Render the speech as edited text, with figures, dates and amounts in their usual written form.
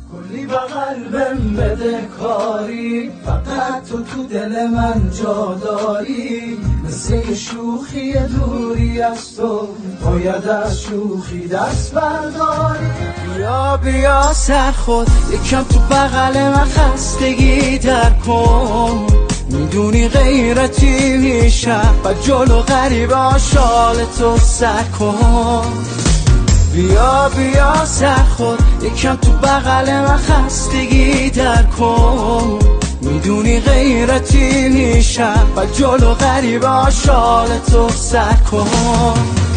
کلی به قلبم بده کاری، فقط تو دل من جا داری. مثل یه شوخی دوری از تو، باید از شوخی دست برداری. بیا بیا سر خود یکم تو بغل من خستگی در کن. میدونی غیرتی میشم و جلو غریبا شال تو سر کن. بیا بیا سر خود یکم تو بغل من خستگی در کن. میدونی غیرتی میشم و جلو غریبا شال تو سر کن.